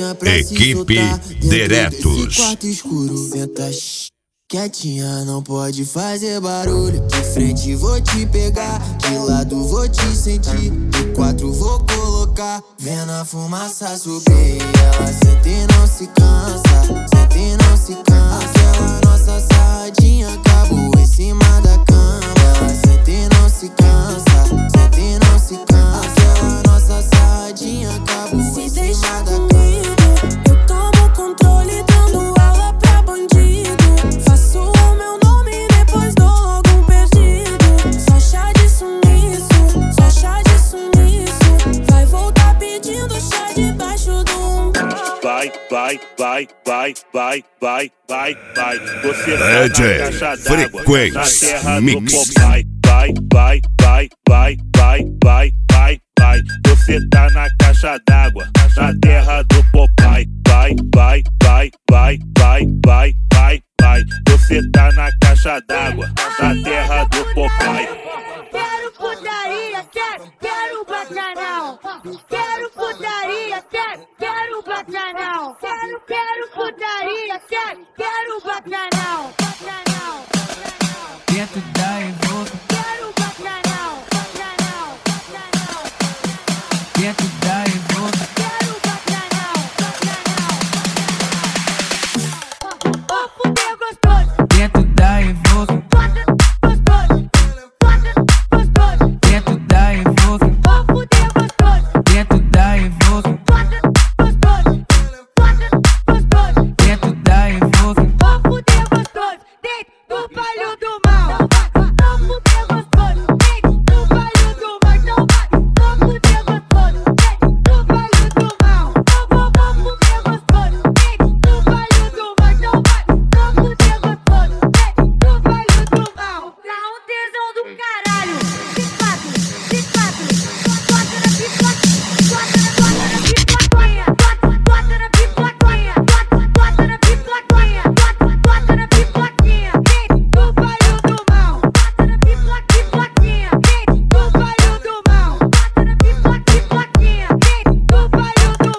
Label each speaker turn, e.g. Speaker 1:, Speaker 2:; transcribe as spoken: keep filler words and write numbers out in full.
Speaker 1: novinha pra
Speaker 2: Equipe
Speaker 1: se soltar
Speaker 2: Diretos.
Speaker 1: desse quarto escuro. Senta shh, quietinha, não pode fazer barulho. De frente vou te pegar, de lado vou te sentir, de quatro vou colocar, vendo a fumaça subir. Ela senta e não se cansa, senta e não se cansa. Aquela nossa sarradinha acabou em cima da cama. Ela senta e não se cansa, senta e não se cansa. Aquela nossa sarradinha acabou em cima da cama.
Speaker 3: Eu tomo controle dando aula pra bandido. Faço o meu nome e depois dou logo um perdido. Só chá de sumiço, só chá de sumiço. Vai voltar pedindo chá debaixo do umbigo.
Speaker 4: Vai, vai, vai, vai, vai, vai, vai, vai. Você tá
Speaker 2: D J
Speaker 4: na caixa d'água, na
Speaker 2: Frequency
Speaker 4: terra
Speaker 2: Mix.
Speaker 4: do Popeye. Vai, vai, vai, vai, vai, vai, vai, vai. Você tá na caixa d'água, na terra do Popeye. Vai, vai, vai, vai, vai, vai, vai, vai. Você tá na caixa d'água, na terra do Popeye.
Speaker 5: Quero putaria, quero, quero bacanal. Quero putaria, quero, quero bacanal. Quero, quero putaria, quero, quero bacanal. Bacanal, bacanal.
Speaker 6: Dentro da Evoque,
Speaker 5: Quero bacanal, bacanal, bacanal.
Speaker 6: dentro